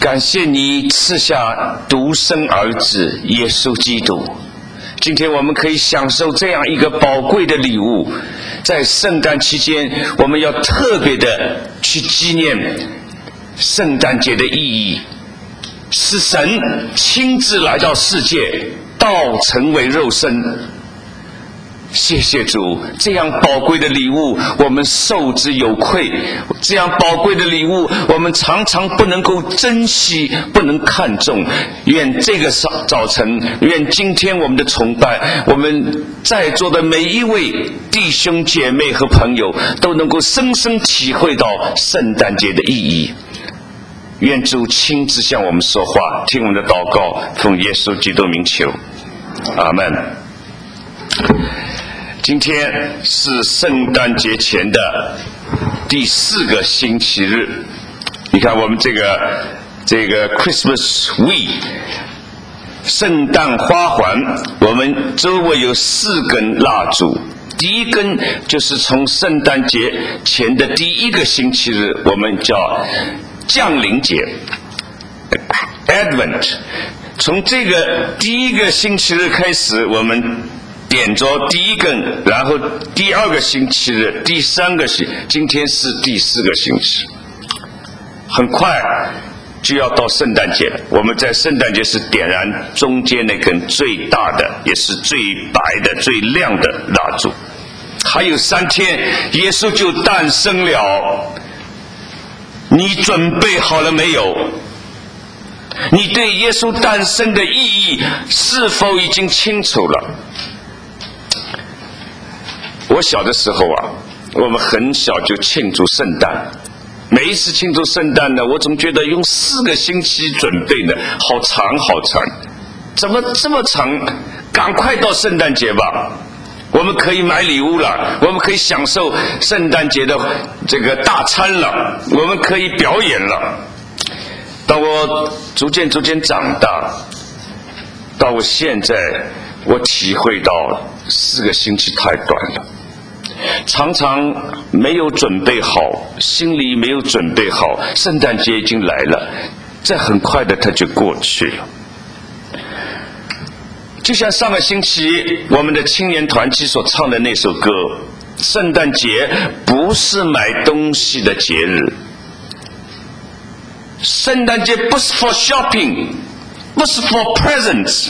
感谢你赐下独生儿子耶稣基督，今天我们可以享受这样一个宝贵的礼物。在圣诞期间，我们要特别的去纪念圣诞节的意义，是神亲自来到世界，道成为肉身。谢谢主，这样宝贵的礼物我们受之有愧，这样宝贵的礼物我们常常不能够珍惜，不能看重。愿这个早晨，愿今天我们的崇拜，我们在座的每一位弟兄姐妹和朋友都能够深深体会到圣诞节的意义。愿主亲自向我们说话，听我们的祷告，奉耶稣基督名求，阿们。今天是圣诞节前的第4个星期日，你看我们这个 Christmas Week 圣诞花环，我们周围有4根蜡烛，第一根就是从圣诞节前的第1个星期日，我们叫降临节 Advent， 从这个第1个星期日开始，我们点着第1根，然后第2个星期日，第3个星期，今天是第4个星期，很快就要到圣诞节了。我们在圣诞节是点燃中间那根最大的，也是最白的、最亮的蜡烛。还有3天，耶稣就诞生了。你准备好了没有？你对耶稣诞生的意义是否已经清楚了？我小的时候啊，我们很小就庆祝圣诞，每一次庆祝圣诞呢，我总觉得用4个星期准备呢，好长好长，怎么这么长？赶快到圣诞节吧，我们可以买礼物了，我们可以享受圣诞节的这个大餐了，我们可以表演了。当我逐渐长大，到我现在，我体会到4个星期太短了，常常没有准备好，心里没有准备好，圣诞节已经来了，这很快的它就过去了。就像上个星期我们的青年团体所唱的那首歌，圣诞节不是买东西的节日，圣诞节不是 for shopping， 不是 for presents，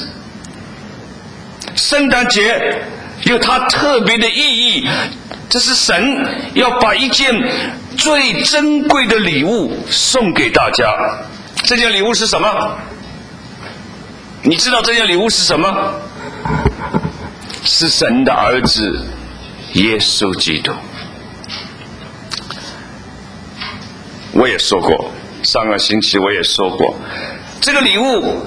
圣诞节有它特别的意义，这是神要把一件最珍贵的礼物送给大家。这件礼物是什么？你知道这件礼物是什么？是神的儿子耶稣基督。我也说过，上个星期我也说过，这个礼物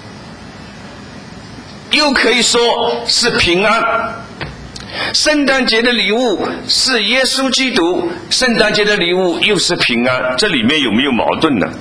又可以说是平安。圣诞节的礼物是耶稣基督，圣诞节的礼物又是平安，这里面有没有矛盾呢？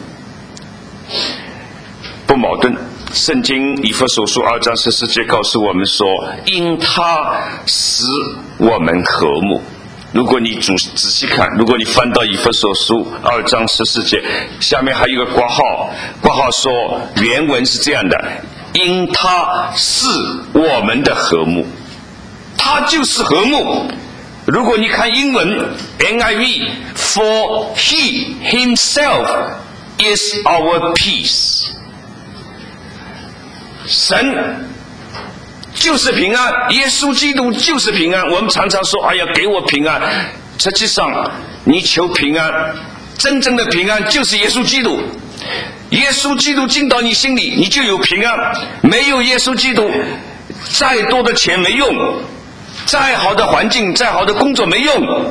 不矛盾。圣经以弗所书2章14节告诉我们说，因他使我们和睦。如果你仔细看，如果你翻到以弗所书2章14节，下面还有一个括号，括号说原文是这样的，因他是我们的和睦，他就是和睦。如果你看英文 NIV， for he himself is our peace， 神就是平安，耶稣基督就是平安。我们常常说，哎呀，给我平安，实际上你求平安，真正的平安就是耶稣基督。耶稣基督进到你心里，你就有平安。没有耶稣基督，再多的钱没用，再好的环境，再好的工作没用。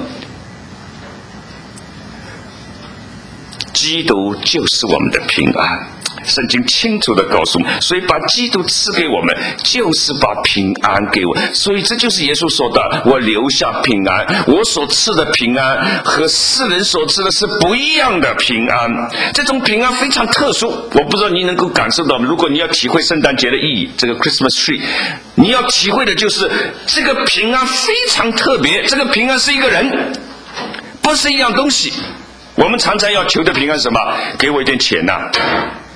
基督就是我们的平安，圣经清楚地告诉我们，所以把基督赐给我们，就是把平安给我。所以这就是耶稣说的，我留下平安，我所赐的平安和世人所赐的是不一样的平安。这种平安非常特殊，我不知道你能够感受到。如果你要体会圣诞节的意义，这个 Christmas tree， 你要体会的就是这个平安非常特别。这个平安是一个人，不是一样东西。我们常常要求的平安是什么？给我一点钱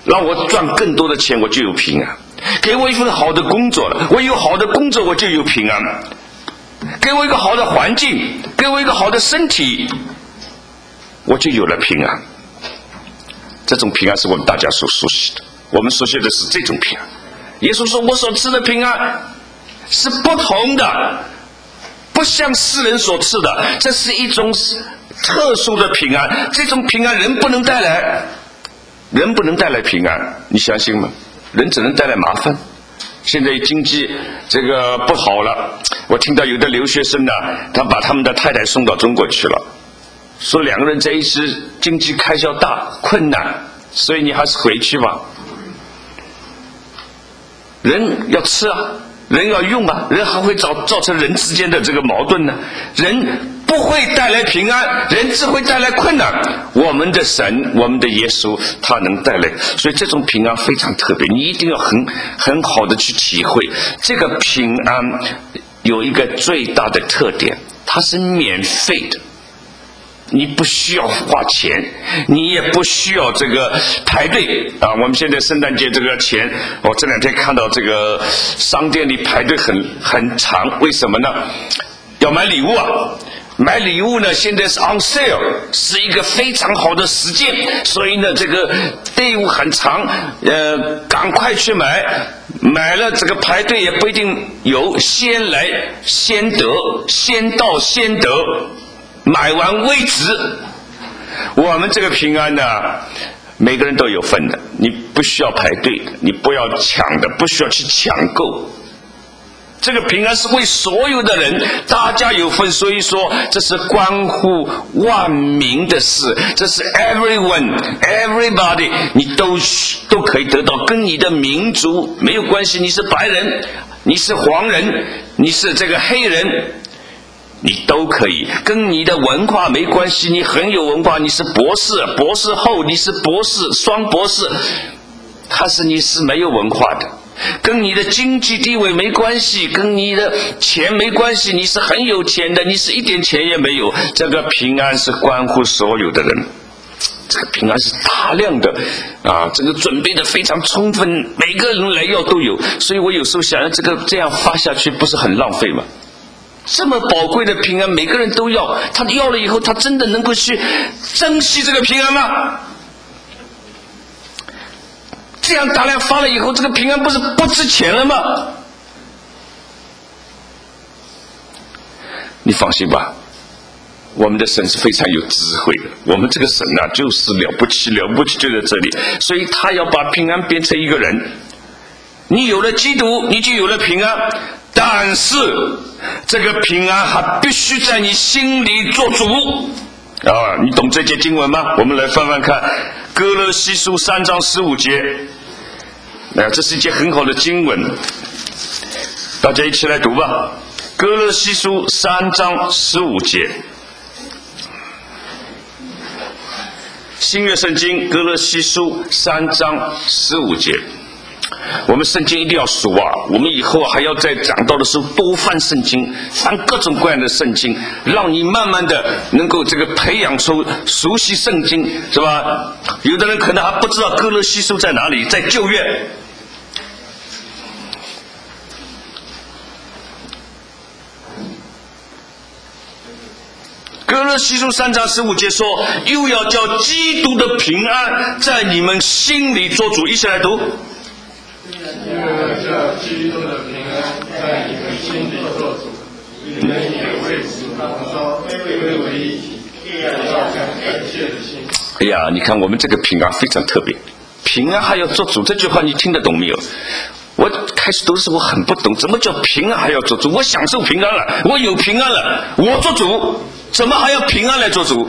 让我赚更多的钱，我就有平安；给我一份好的工作了，我有好的工作，我就有平安；给我一个好的环境，给我一个好的身体，我就有了平安。这种平安是我们大家所熟悉的，我们熟悉的是这种平安。耶稣说，我所赐的平安是不同的，不像世人所赐的，这是一种特殊的平安。这种平安人不能带来，人不能带来平安，你相信吗？人只能带来麻烦。现在经济这个不好了，我听到有的留学生呢，他把他们的太太送到中国去了，说两个人在一起经济开销大，困难，所以你还是回去吧。人要吃啊，人要用啊，人还会造成人之间的这个矛盾呢。人不会带来平安，人只会带来困难。我们的神，我们的耶稣，他能带来，所以这种平安非常特别，你一定要很好的去体会。这个平安有一个最大的特点，它是免费的。你不需要花钱，你也不需要这个排队啊！我们现在圣诞节这个前，我这两天看到这个商店里排队很长，为什么呢？要买礼物啊！买礼物呢，现在是 on sale， 是一个非常好的时间，所以呢，这个队伍很长，赶快去买，买了这个排队也不一定有，先来先得，先到先得。买完为止。我们这个平安呢，每个人都有份的，你不需要排队的，你不要抢的，不需要去抢购。这个平安是为所有的人，大家有份，所以说这是关乎万民的事，这是 everybody， 你都可以得到，跟你的民族没有关系，你是白人，你是黄人，你是这个黑人，你都可以，跟你的文化没关系，你很有文化，你是博士，博士后，你是博士，双博士，还是你是没有文化的，跟你的经济地位没关系，跟你的钱没关系，你是很有钱的，你是一点钱也没有。这个平安是关乎所有的人，这个平安是大量的啊，这个准备的非常充分，每个人来要都有。所以我有时候想，这样发下去不是很浪费吗？这么宝贵的平安，每个人都要，他要了以后，他真的能够去珍惜这个平安吗？这样大量发了以后，这个平安不是不值钱了吗？你放心吧，我们的神是非常有智慧的，我们这个神啊，就是了不起，了不起就在这里，所以他要把平安变成一个人。你有了基督，你就有了平安，但是这个平安还必须在你心里做主啊！你懂这节经文吗？我们来翻翻看歌罗西书3章15节，这是一节很好的经文，大家一起来读吧。歌罗西书3章15节，新约圣经歌罗西书3章15节。我们圣经一定要熟啊！我们以后还要在讲到的时候多翻圣经，翻各种各样的圣经，让你慢慢的能够这个培养出熟悉圣经，是吧？有的人可能还不知道歌罗西书在哪里，在旧约。歌罗西书3章15节说，又要叫基督的平安在你们心里做主。一起来读。因为叫基督的平安在你们心里做主，你们也为此同烧，归为一体，要照相感谢的心。哎呀，你看我们这个平安非常特别，平安还要做主，这句话你听得懂没有？我开始读的时候我很不懂，怎么叫平安还要做主？我享受平安了，我有平安了，我做主，怎么还要平安来做主？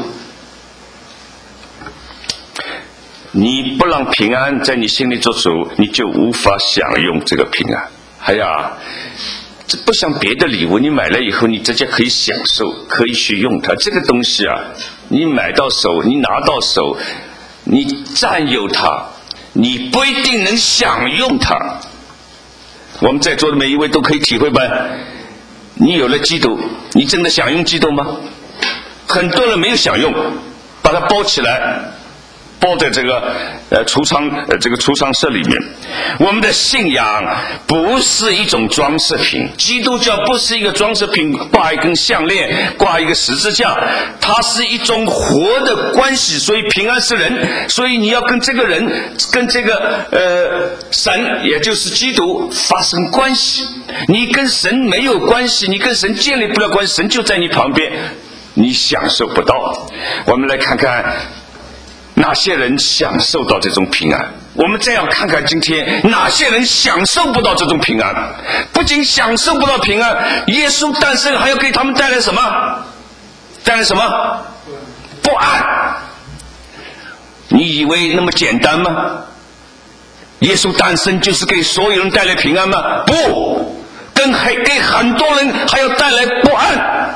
你不让平安在你心里做主，你就无法享用这个平安。哎呀，这不像别的礼物，你买了以后你直接可以享受，可以去用它。这个东西啊，你买到手，你拿到手，你占有它，你不一定能享用它。我们在座的每一位都可以体会吧？你有了基督，你真的享用基督吗？很多人没有享用，把它包起来， 包在这个储藏室里面。我们的信仰不是一种装饰品，基督教不是一个装饰品，挂一根项链，挂一个十字架，它是一种活的关系。所以平安是人，所以你要跟这个人，跟这个神，也就是基督发生关系。你跟神没有关系，你跟神建立不了关系，神就在你旁边，你享受不到。我们来看看哪些人享受到这种平安。我们再要看看今天哪些人享受不到这种平安。不仅享受不到平安，耶稣诞生还要给他们带来什么？带来什么？不安。你以为那么简单吗？耶稣诞生就是给所有人带来平安吗？不，给很多人还要带来不安。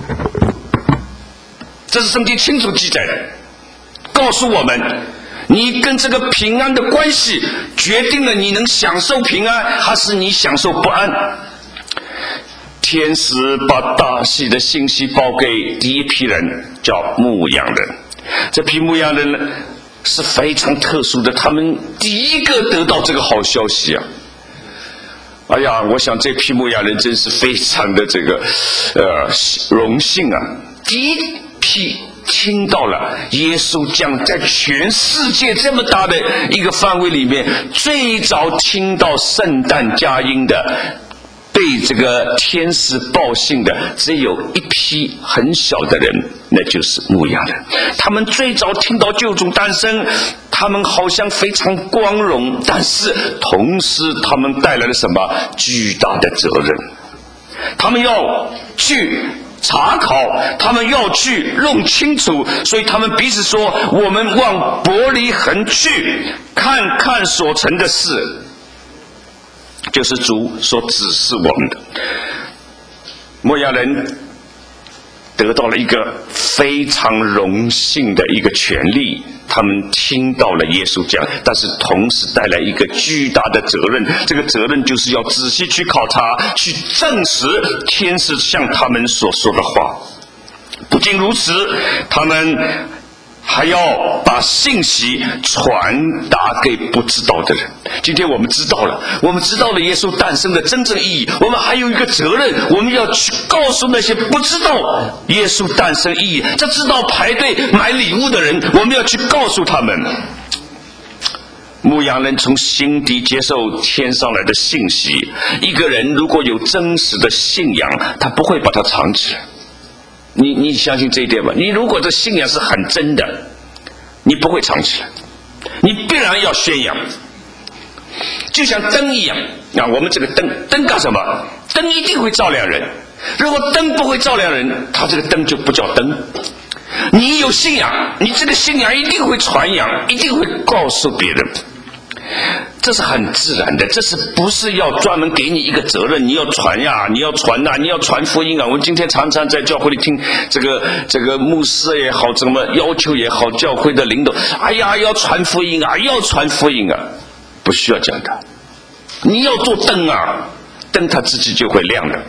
这是圣经清楚记载的，告诉我们，你跟这个平安的关系决定了你能享受平安，还是你享受不安。天使把大喜的信息报给第一批人，叫牧羊人。这批牧羊人呢是非常特殊的，他们第一个得到这个好消息啊！哎呀，我想这批牧羊人真是非常的荣幸啊！第一批听到了耶稣将在全世界这么大的一个范围里面，最早听到圣诞佳音的，被这个天使报信的，只有一批很小的人，那就是牧羊人。他们最早听到救主诞生，他们好像非常光荣，但是同时他们带来了什么？巨大的责任。他们要去查考，他们要去弄清楚，所以他们彼此说：我们往伯利恒去，看看所成的事，就是主所指示我们的。牧羊人得到了一个非常荣幸的一个权利，他们听到了耶稣讲，但是同时带来一个巨大的责任。这个责任就是要仔细去考察，去证实天使向他们所说的话。不仅如此，他们还要把信息传达给不知道的人。今天我们知道了耶稣诞生的真正意义，我们还有一个责任，我们要去告诉那些不知道耶稣诞生意义，只知道排队买礼物的人，我们要去告诉他们。牧羊人从心底接受天上来的信息。一个人如果有真实的信仰，他不会把它藏起来。你相信这一点吗？你如果这信仰是很真的，你不会藏起来，你必然要宣扬。就像灯一样啊，我们这个灯干什么？灯一定会照亮人。如果灯不会照亮人，它这个灯就不叫灯。你有信仰，你这个信仰一定会传扬，一定会告诉别人。这是很自然的，这是不是要专门给你一个责任？你要传呀，你要传啊，你要传福音啊！我们今天常常在教会里听这个牧师也好，怎么要求也好，教会的领导，哎呀，要传福音啊，要传福音啊！不需要讲的，你要做灯啊，灯它自己就会亮的。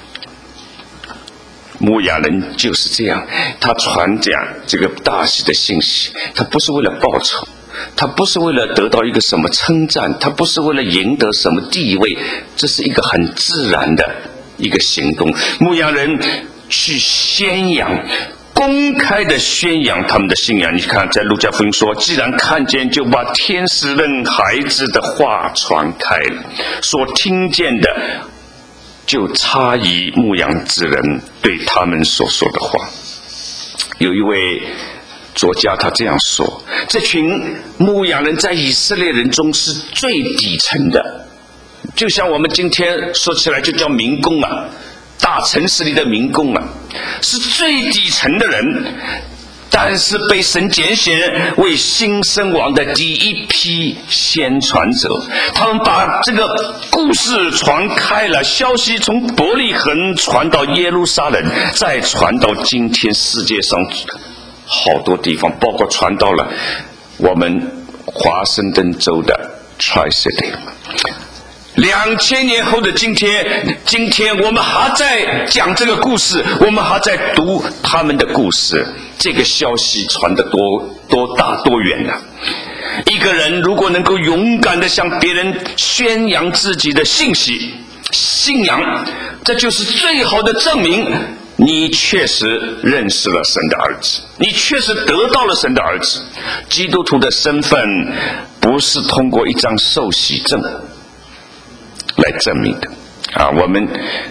牧羊人就是这样，他传讲这个大喜的信息，他不是为了报仇，他不是为了得到一个什么称赞，他不是为了赢得什么地位，这是一个很自然的一个行动。牧羊人去宣扬，公开的宣扬他们的信仰。你看在路加福音说，既然看见，就把天使人孩子的话传开了，所听见的就差异牧羊之人对他们所说的话。有一位作家他这样说，这群牧羊人在以色列人中是最底层的，就像我们今天说起来就叫民工啊，大城市里的民工啊，是最底层的人，但是被神拣选为新生王的第一批宣传者。他们把这个故事传开了，消息从伯利恒传到耶路撒冷，再传到今天世界上好多地方，包括传到了我们华盛顿州的 Tri-City。2000年后的今天我们还在讲这个故事，我们还在读他们的故事。这个消息传得多多大多远啊！一个人如果能够勇敢地向别人宣扬自己的信仰，这就是最好的证明，你确实认识了神的儿子，你确实得到了神的儿子。基督徒的身份不是通过一张受洗证来证明的啊！我们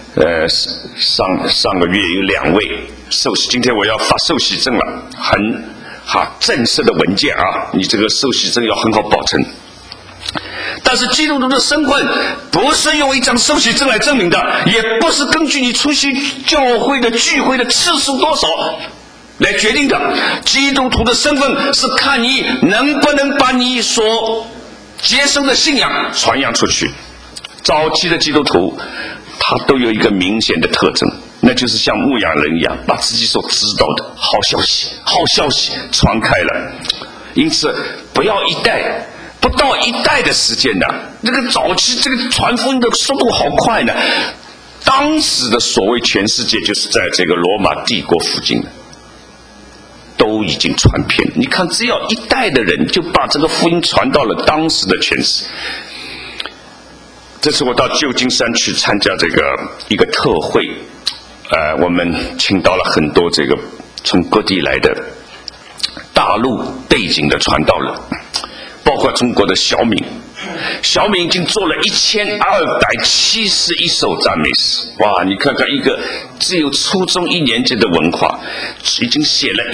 上个月有2位受洗，今天我要发受洗证了，很正式的文件啊！你这个受洗证要很好保存。但是基督徒的身份不是用一张受洗证来证明的，也不是根据你出席教会的聚会的次数多少来决定的。基督徒的身份是看你能不能把你所接受的信仰传扬出去。早期的基督徒他都有一个明显的特征，那就是像牧羊人一样，把自己所知道的好消息传开了。因此不到一代的时间呢，这个早期这个传福音的速度好快呢。当时的所谓全世界，就是在这个罗马帝国附近的都已经传遍了。你看，只要一代的人就把这个福音传到了当时的全世界。这次我到旧金山去参加这个一个特会，我们请到了很多这个从各地来的大陆背景的传道人，包括中国的小敏已经做了1271首赞美诗。哇，你看看一个只有初中1年级的文化，已经写了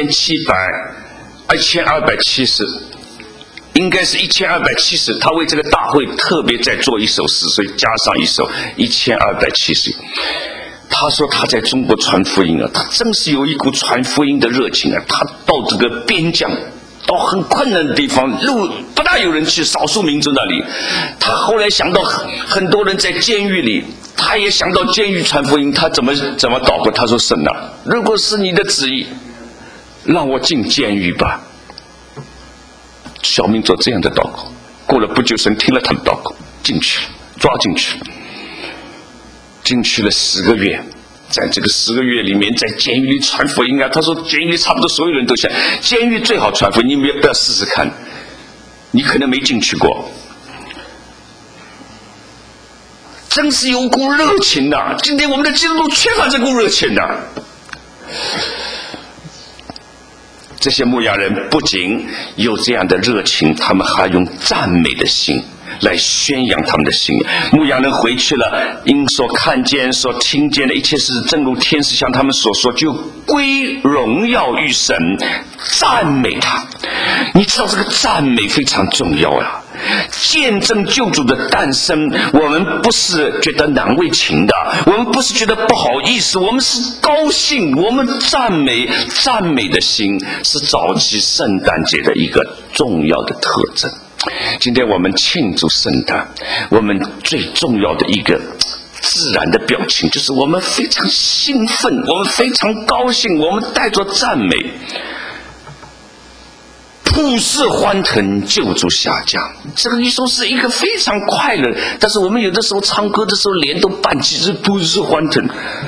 1270，应该是1270。他为这个大会特别再做一首诗，所以加上一首1270。他说他在中国传福音啊，他真是有一股传福音的热情啊。他到这个边疆，到很困难的地方，路不大有人去，少数民族那里。他后来想到很多人在监狱里，他也想到监狱传福音，他怎么祷告？他说：神啊，如果是你的旨意，让我进监狱吧。小民做这样的祷告，过了不久，神听了他的祷告，抓进去了10个月。在这个10个月里面，在监狱里传福音啊。他说监狱里差不多所有人都想，监狱最好传福音，你们不要试试看，你可能没进去过。真是有股热情的，今天我们的基督徒缺乏这股热情的。这些牧羊人不仅有这样的热情，他们还用赞美的心来宣扬他们的信仰。牧羊人回去了，因所看见所听见的一切事，正如天使向他们所说，就归荣耀于神，赞美他。你知道这个赞美非常重要啊！见证救主的诞生，我们不是觉得难为情的，我们不是觉得不好意思，我们是高兴。我们赞美的心是早期圣诞节的一个重要的特征。今天我们庆祝圣诞，我们最重要的一个自然的表情就是我们非常兴奋，我们非常高兴，我们带着赞美，普世欢腾，救主下降。这个你说是一个非常快乐，但是我们有的时候唱歌的时候脸都板起，是普世欢腾。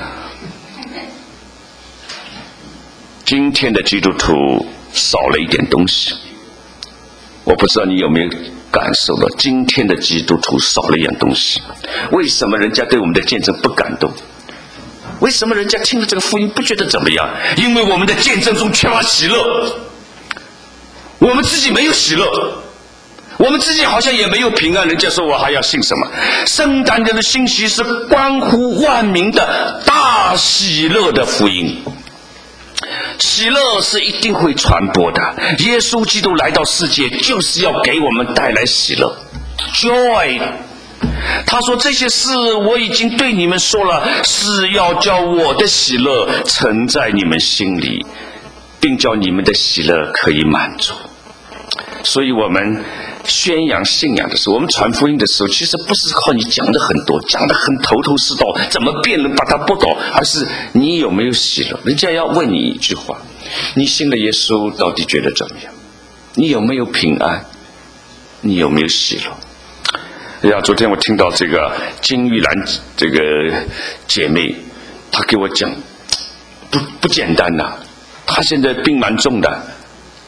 今天的基督徒少了一点东西，我不知道你有没有感受到，今天的基督徒少了一样东西。为什么人家对我们的见证不感动？为什么人家听了这个福音不觉得怎么样？因为我们的见证中缺乏喜乐，我们自己没有喜乐，我们自己好像也没有平安。人家说我还要信什么？圣诞节的信息是关乎万民的大喜乐的福音。喜乐是一定会传播的，耶稣基督来到世界就是要给我们带来喜乐 joy。 他说这些事我已经对你们说了，是要叫我的喜乐存在你们心里，并叫你们的喜乐可以满足。所以我们宣扬信仰的时候，我们传福音的时候，其实不是靠你讲的很多，讲的很头头是道，怎么辩论把它驳倒，而是你有没有喜乐。人家要问你一句话，你信了耶稣到底觉得怎么样？你有没有平安？你有没有喜乐？昨天我听到这个金玉兰这个姐妹，她给我讲不简单呐，她现在病蛮重的，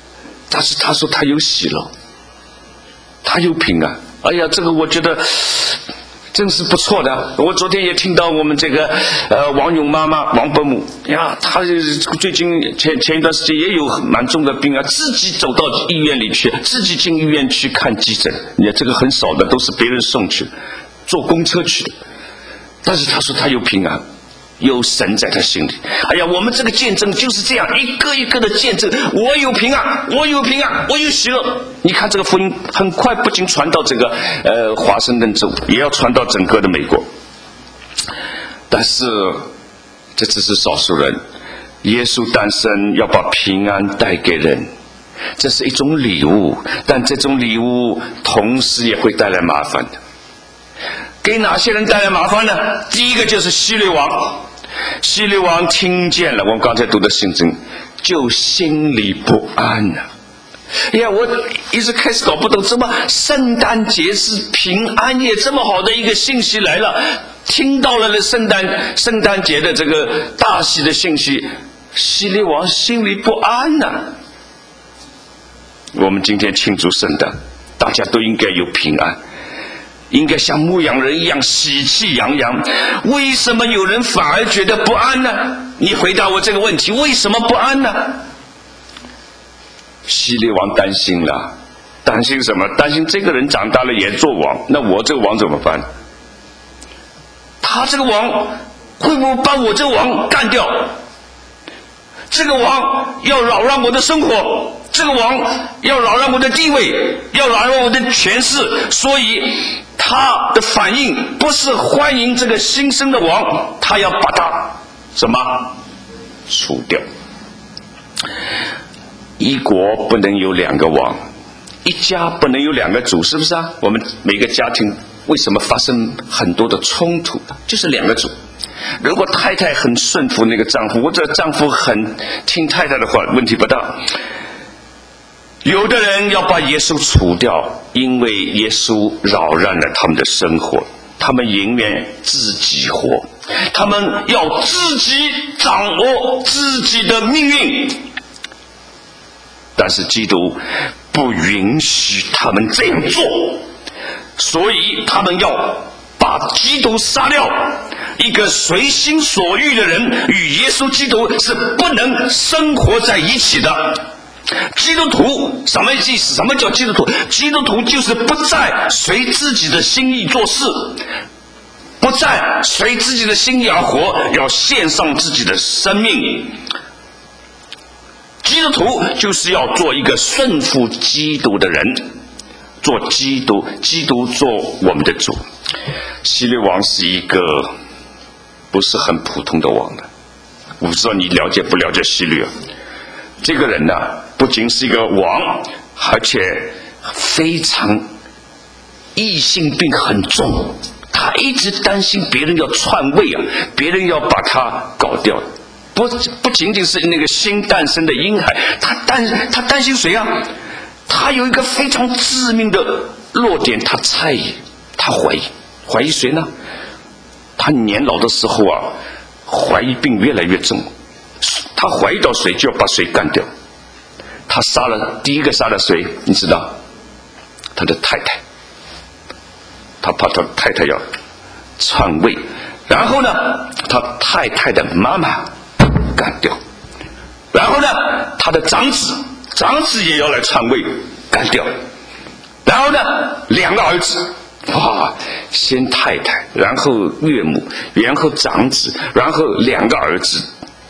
但是他说他有喜乐，他有平安。哎呀，这个我觉得真是不错的。我昨天也听到我们这个王勇妈妈王伯母呀，她最近前一段时间也有蛮重的病啊，自己走到医院里去，自己进医院去看急诊。你看这个很少的，都是别人送去的，坐公车去的。但是她说她有平安，有神在她心里。哎呀，我们这个见证就是这样，一个一个的见证。我有平安，我有平安，我有喜乐。你看这个福音很快不仅传到这个华盛顿州，也要传到整个的美国。但是这只是少数人。耶稣诞生要把平安带给人，这是一种礼物，但这种礼物同时也会带来麻烦的。给哪些人带来麻烦呢？第一个就是希律王。希律王听见了我们刚才读的信经，就心里不安了。哎呀，我一直开始搞不懂，怎么圣诞节是平安夜这么好的一个信息来了，听到了圣诞节的这个大喜的信息，希律王心里不安啊。我们今天庆祝圣诞，大家都应该有平安，应该像牧羊人一样喜气洋洋。为什么有人反而觉得不安呢？你回答我这个问题，为什么不安呢？希律王担心了，担心什么？担心这个人长大了也做王，那我这个王怎么办？他这个王会不会把我这个王干掉？这个王要扰乱我的生活，这个王要扰乱我的地位，要扰乱我的权势，所以他的反应不是欢迎这个新生的王，他要把他什么除掉。一国不能有两个王，一家不能有两个主，是不是啊？我们每个家庭为什么发生很多的冲突？就是两个主。如果太太很顺服那个丈夫，或者丈夫很听太太的话，问题不大。有的人要把耶稣除掉，因为耶稣扰乱了他们的生活，他们宁愿自己活，他们要自己掌握自己的命运。但是基督不允许他们这样做，所以他们要把基督杀掉。一个随心所欲的人与耶稣基督是不能生活在一起的。基督徒什么意思？什么叫基督徒？基督徒就是不再随自己的心意做事，不再随自己的心意而活，要献上自己的生命。基督徒就是要做一个顺服基督的人，做基督做我们的主。希律王是一个不是很普通的王的，我不知道你了解不了解希律啊？这个人呢，不仅是一个王，而且非常异性病很重，他一直担心别人要篡位啊，别人要把他搞掉。不仅仅是那个新诞生的婴孩，他担心谁啊？他有一个非常致命的弱点，他猜疑，他怀疑谁呢？他年老的时候啊，怀疑病越来越重，他怀疑到谁就要把谁干掉。他第一个杀了谁？你知道？他的太太，他怕他太太要篡位，然后呢，他太太的妈妈干掉，然后呢，他的长子也要来篡位，干掉，然后呢，两个儿子，哇，先太太，然后岳母，然后长子，然后两个儿子，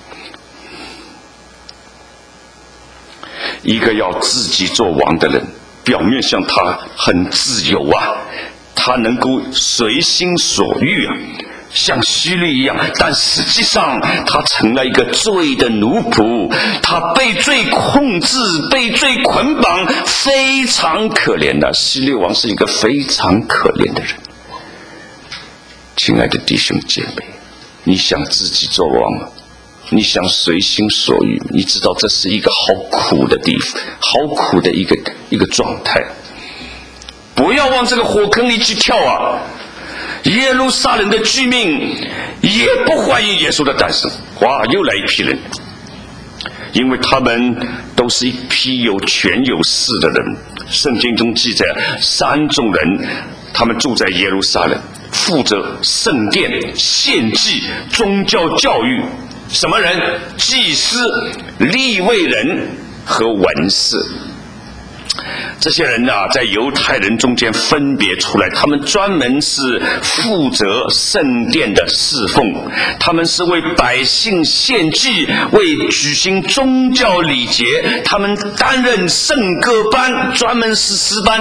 一个要自己做王的人，表面上他很自由啊，他能够随心所欲啊，像希律一样，但实际上他成了一个罪的奴仆，他被罪控制，被罪捆绑，非常可怜的。希律王是一个非常可怜的人。亲爱的弟兄姐妹，你想自己做王吗？你想随心所欲？你知道这是一个好苦的地方，好苦的一个状态。不要往这个火坑里去跳啊！耶路撒冷的居民也不欢迎耶稣的诞生。哇，又来一批人，因为他们都是一批有权有势的人。圣经中记载3种人，他们住在耶路撒冷，负责圣殿、献祭、宗教教育。什么人？祭司、利未人和文士。这些人在犹太人中间分别出来，他们专门是负责圣殿的侍奉，他们是为百姓献祭，为举行宗教礼节，他们担任圣歌班，专门是诗班，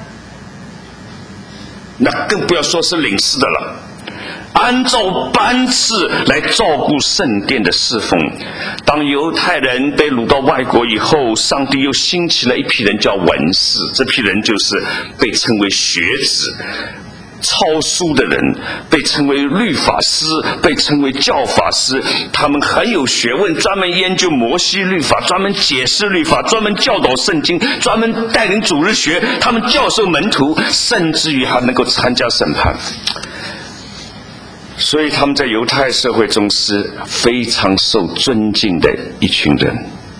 那更不要说是领事的了。按照班次来照顾圣殿的侍奉。当犹太人被掳到外国以后，上帝又兴起了一批人叫文士，这批人就是被称为学子、抄书的人，被称为律法师，被称为教法师。他们很有学问，专门研究摩西律法，专门解释律法，专门教导圣经，专门带领主日学，他们教授门徒，甚至于还能够参加审判。所以他们在犹太社会中是非常受尊敬的一群人。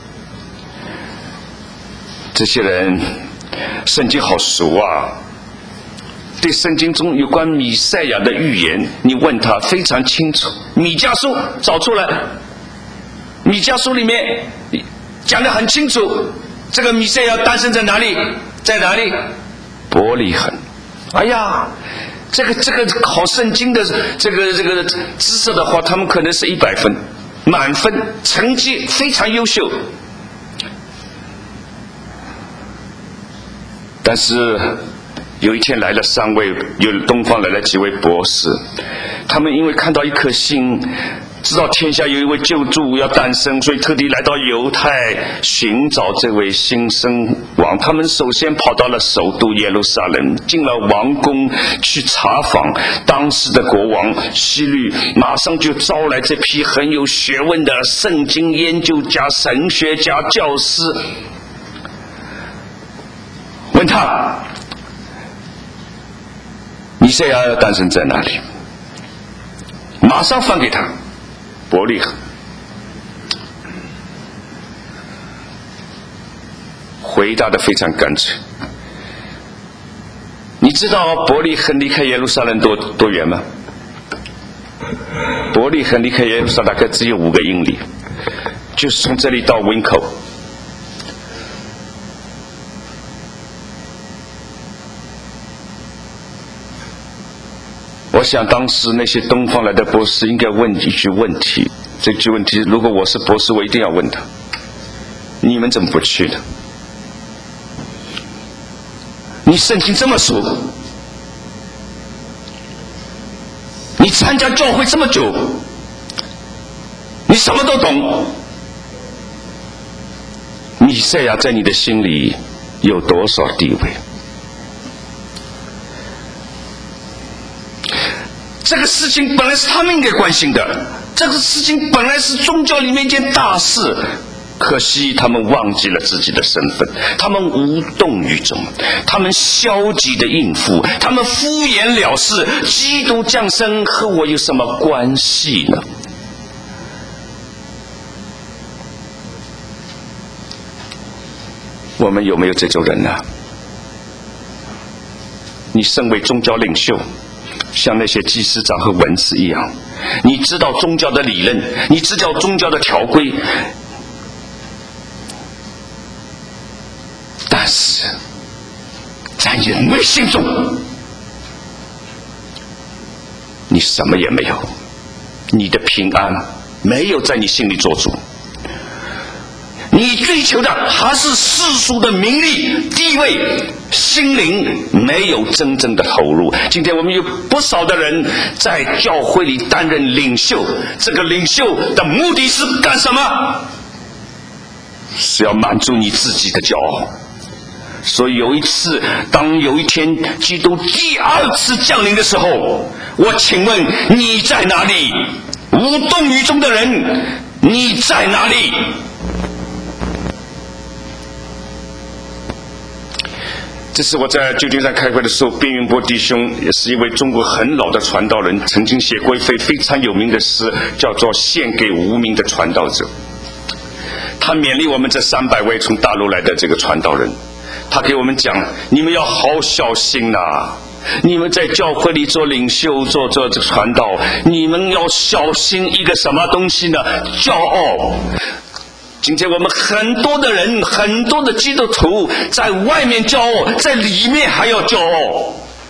这些人圣经好熟啊，对圣经中有关弥赛亚的预言，你问他非常清楚。弥迦书找出来，弥迦书里面讲得很清楚，这个弥赛亚诞生在哪里？在哪里？伯利恒。哎呀，这个考圣经的这个知识的话，他们可能是100分，满分，成绩非常优秀。但是有一天来了东方来了几位博士，他们因为看到一颗星，知道天下有一位救主要诞生，所以特地来到犹太寻找这位新生王。他们首先跑到了首都耶路撒冷，进了王宫去查访。当时的国王希律马上就招来这批很有学问的圣经研究家、神学家、教师，问他弥赛亚要诞生在哪里？马上放给他伯利恒。回答得非常干脆。你知道伯利恒离开耶路撒冷多远吗？伯利恒离开耶路撒冷大概只有5个英里，就是从这里到温口。我想当时那些东方来的博士应该问一句问题，这句问题如果我是博士，我一定要问他：你们怎么不去呢？你圣经这么熟，你参加教会这么久，你什么都懂，弥赛亚在你的心里有多少地位？这个事情本来是他们应该关心的，这个事情本来是宗教里面一件大事，可惜他们忘记了自己的身份，他们无动于衷，他们消极的应付，他们敷衍了事。基督降生和我有什么关系呢？我们有没有这种人呢？你身为宗教领袖，像那些祭司长和文士一样，你知道宗教的理论，你知道宗教的条规，但是在你的内心中，你什么也没有，你的平安没有在你心里做主，你追求的还是世俗的名利、地位，心灵没有真正的投入。今天我们有不少的人在教会里担任领袖，这个领袖的目的是干什么？是要满足你自己的骄傲。所以当有一天基督第2次降临的时候，我请问你在哪里？无动于衷的人，你在哪里？这是我在旧金山开会的时候，边云波弟兄也是一位中国很老的传道人，曾经写过一非常有名的诗，叫做《献给无名的传道者》。 他勉励我们这300位从大陆来的这个传道人，他给我们讲，你们要好小心啊，你们在教会里做领袖，做这个传道，你们要小心一个什么东西呢？骄傲。今天我们很多的人，很多的基督徒在外面骄傲，在里面还要骄傲。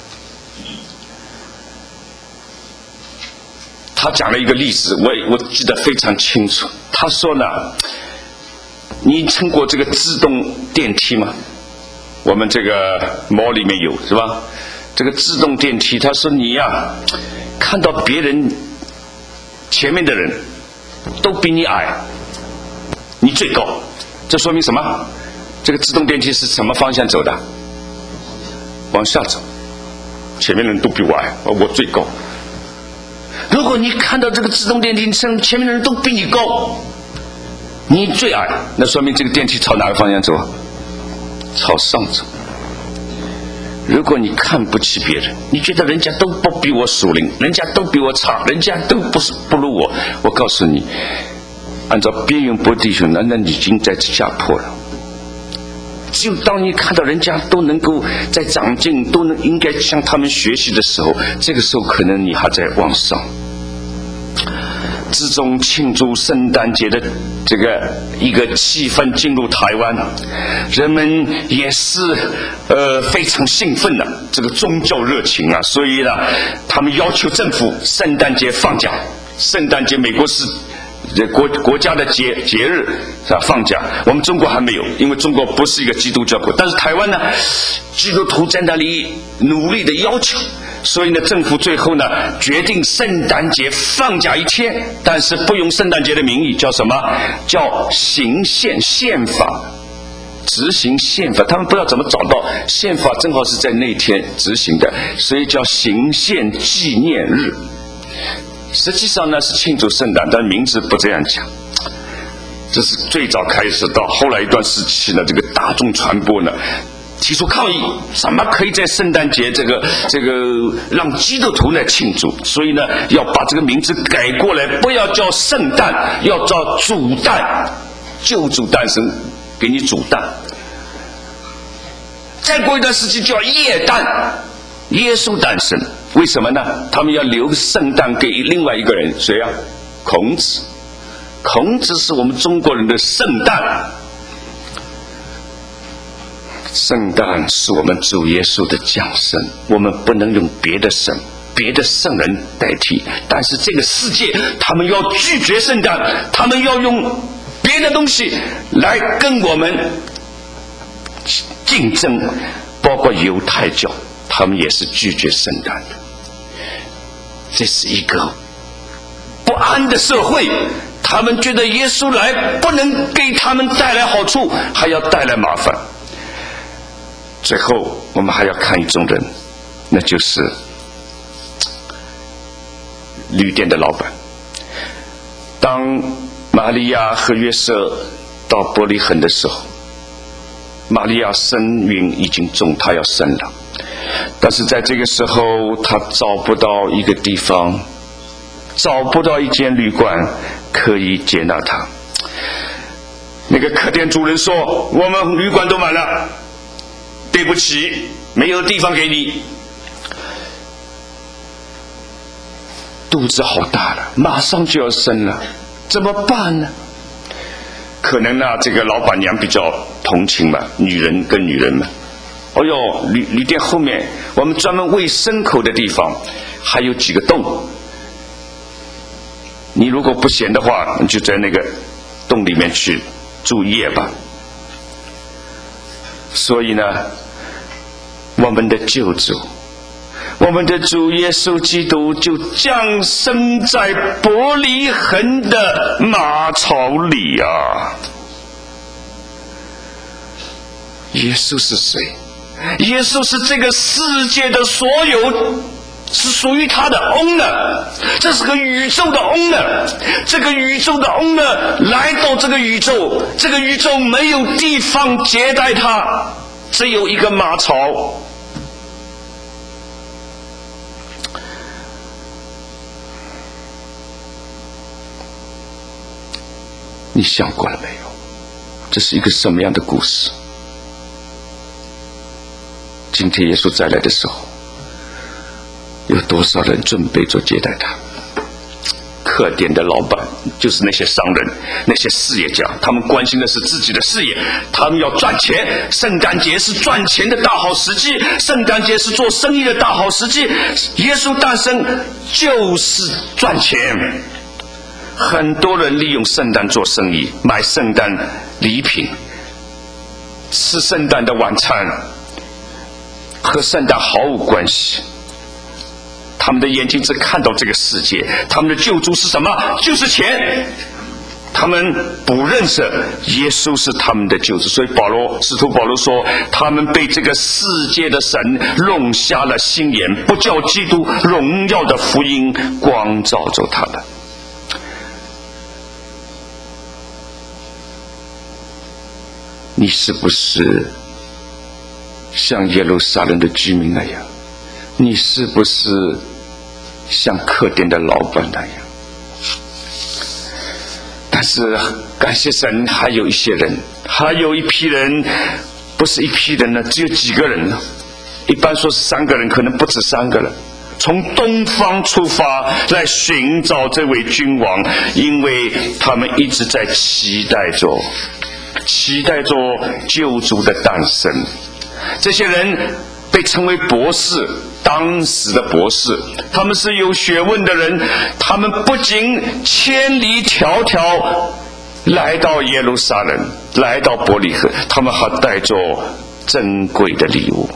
他讲了一个例子，我记得非常清楚。他说呢，你乘过这个自动电梯吗？我们这个 mall 里面有，是吧？这个自动电梯，他说你呀，看到别人前面的人都比你矮，你最高，这说明什么？这个自动电梯是什么方向走的？往下走，前面的人都比我矮，我最高。如果你看到这个自动电梯前面的人都比你高，你最矮，那说明这个电梯朝哪个方向走？朝上走。如果你看不起别人，你觉得人家都不比我属灵，人家都比我差，人家都不如我，我告诉你，按照边缘波弟兄，那你已经在下坡了。只有当你看到人家都能够在长进，都能应该向他们学习的时候，这个时候可能你还在往上。自从庆祝圣诞节的这个一个气氛进入台湾，人们也是非常兴奋的，这个宗教热情啊，所以呢，他们要求政府圣诞节放假。圣诞节美国是国家的节日放假，我们中国还没有，因为中国不是一个基督教国。但是台湾呢，基督徒在那里努力的要求，所以呢，政府最后呢决定圣诞节放假1天，但是不用圣诞节的名义，叫什么？叫行宪法，执行宪法。他们不知道怎么找到宪法，正好是在那天执行的，所以叫行宪纪念日。实际上呢是庆祝圣诞，但名字不这样讲。这是最早开始，到后来一段时期呢，这个大众传播呢提出抗议，什么可以在圣诞节这个让基督徒来庆祝，所以呢要把这个名字改过来，不要叫圣诞，要叫主诞，救主诞生，给你主诞。再过一段时期叫耶诞，耶稣诞生。为什么呢？他们要留圣诞给另外一个人，谁啊？孔子。孔子是我们中国人的圣诞。圣诞是我们主耶稣的降生，我们不能用别的神、别的圣人代替。但是这个世界，他们要拒绝圣诞，他们要用别的东西来跟我们竞争，包括犹太教，他们也是拒绝圣诞的。这是一个不安的社会，他们觉得耶稣来不能给他们带来好处，还要带来麻烦。最后我们还要看一种人，那就是旅店的老板。当玛利亚和约瑟到伯利恒的时候，玛利亚身孕已经重，她要生了，但是在这个时候她找不到一个地方，找不到一间旅馆可以接纳她。那个客店主人说，我们旅馆都满了，对不起，没有地方给你。肚子好大了，马上就要生了，怎么办呢？可能呢，这个老板娘比较同情嘛，女人跟女人嘛。哦哟，旅店后面我们专门喂牲口的地方还有几个洞，你如果不嫌的话，你就在那个洞里面去住夜吧。所以呢，我们的救主，我们的主耶稣基督就降生在伯利恒的马槽里啊！耶稣是谁？耶稣是这个世界的所有，是属于他的 owner， 这是个宇宙的 owner， 这个宇宙的 owner 来到这个宇宙，这个宇宙没有地方接待他，只有一个马槽。你想过了没有？ 这是一个什么样的故事？今天耶稣再来的时候，有多少人准备做接待他？客店的老板就是那些商人，那些事业家，他们关心的是自己的事业，他们要赚钱。圣诞节是赚钱的大好时机，圣诞节是做生意的大好时机。耶稣诞生就是赚钱。很多人利用圣诞做生意，买圣诞礼品，吃圣诞的晚餐，和圣诞毫无关系。他们的眼睛只看到这个世界，他们的救主是什么？就是钱。他们不认识耶稣是他们的救主，所以使徒保罗说，他们被这个世界的神弄瞎了心眼，不叫基督荣耀的福音光照着他们。你是不是像耶路撒冷的居民那样？你是不是像客店的老板那样？但是感谢神，还有一些人，还有一批人，不是一批人呢，只有几个人呢。一般说是3个人，可能不止3个人。从东方出发来寻找这位君王，因为他们一直在期待着救主的诞生。这些人被称为博士，当时的博士，他们是有学问的人，他们不仅千里迢迢来到耶路撒冷，来到伯利恒，他们还带着珍贵的礼物。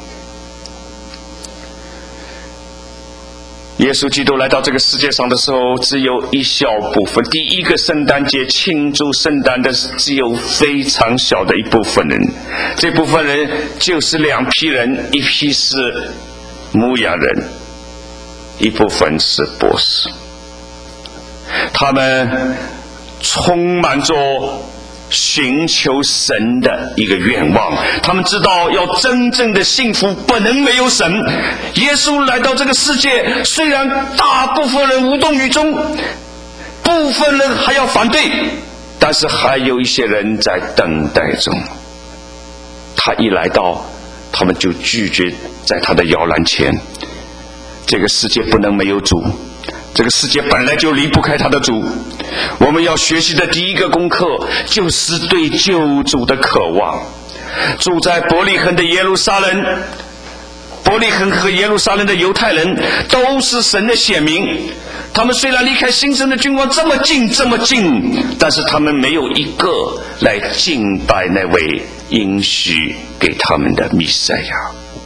耶稣基督来到这个世界上的时候，只有一小部分。第一个圣诞节庆祝圣诞的只有非常小的一部分人，这部分人就是2批人，一批是牧羊人，一部分是博士。他们充满着寻求神的一个愿望，他们知道要真正的幸福不能没有神。耶稣来到这个世界，虽然大部分人无动于衷，部分人还要反对，但是还有一些人在等待中。他一来到，他们就拒绝在他的摇篮前。这个世界不能没有主，这个世界本来就离不开他的主。我们要学习的第一个功课就是对救主的渴望。住在伯利恒的耶路撒冷，伯利恒和耶路撒冷的犹太人都是神的选民，他们虽然离开新生的君王这么近，但是他们没有一个来敬拜那位应许给他们的弥赛亚。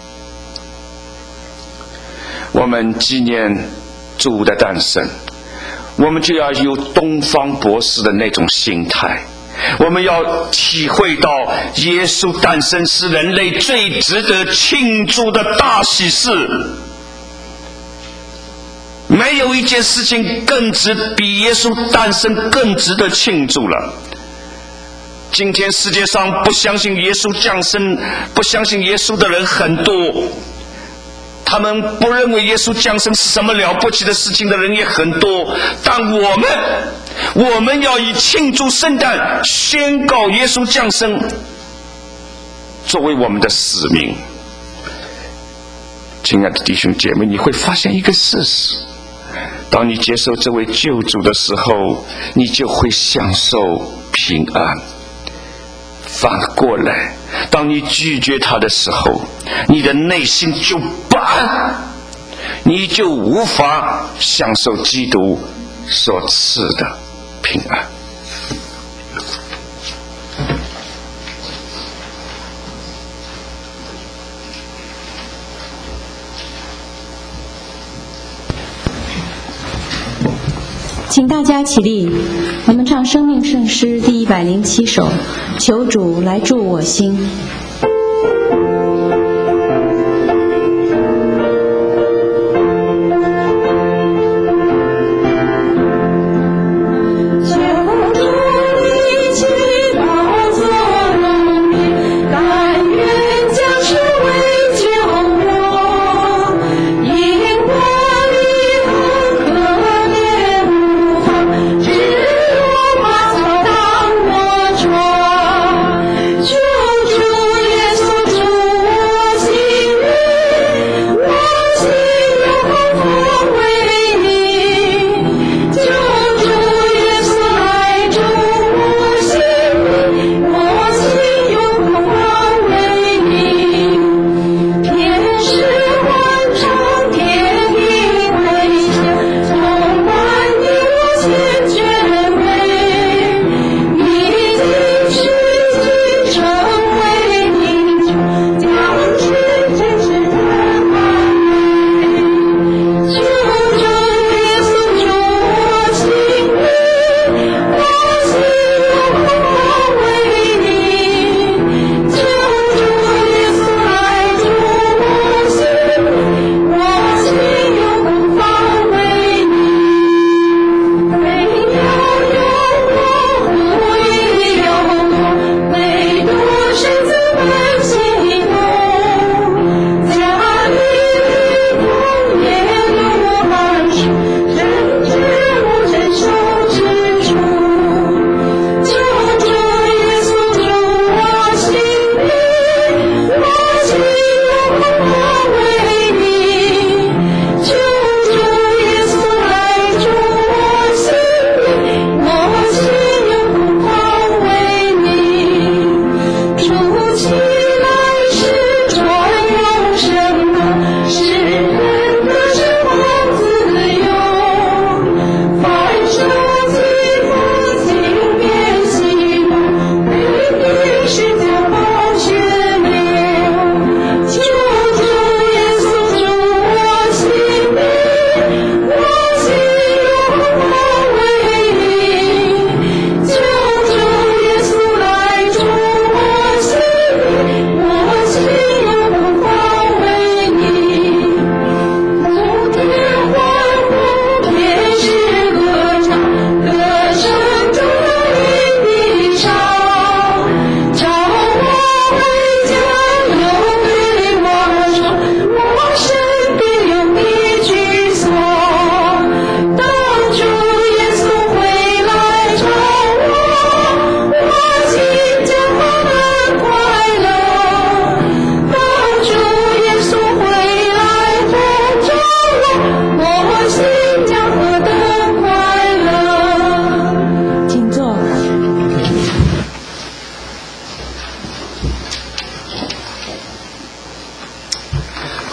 我们纪念主的诞生，我们就要有东方博士的那种心态，我们要体会到耶稣诞生是人类最值得庆祝的大喜事。没有一件事情比耶稣诞生更值得庆祝了。今天世界上不相信耶稣降生，不相信耶稣的人很多，他们不认为耶稣降生是什么了不起的事情的人也很多，但我们要以庆祝圣诞、宣告耶稣降生作为我们的使命。亲爱的弟兄姐妹，你会发现一个事实，当你接受这位救主的时候，你就会享受平安。反过来，当你拒绝他的时候，你的内心就不安，你就无法享受基督所赐的平安。 请大家起立，我们唱生命圣诗第107首，求主来助我心。 只有马槽当我穿。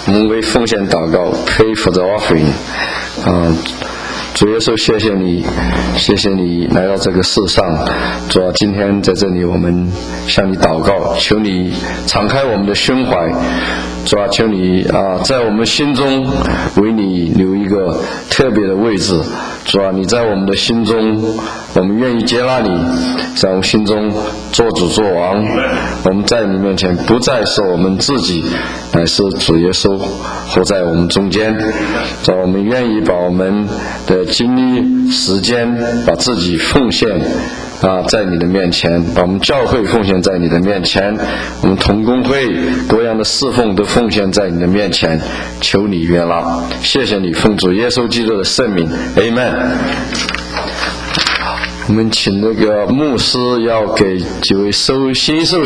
我们为奉献祷告 ，Pray for the offering。主耶稣，谢谢你，谢谢你来到这个世上。主啊，今天在这里，我们向你祷告，求你敞开我们的胸怀。主啊，求你在我们心中为你留一个特别的位置。主啊，你在我们的心中，我们愿意接纳你，在我们心中做主做王。我们在你面前不再是我们自己，乃是主耶稣活在我们中间。主啊，我们愿意把我们的精力、时间，把自己奉献在你的面前，把我们教会奉献在你的面前，我们同工会各样的侍奉都奉献在你的面前，求你悦纳。谢谢你，奉主耶稣基督的圣名 ，Amen。我们请那个牧师要给几位新受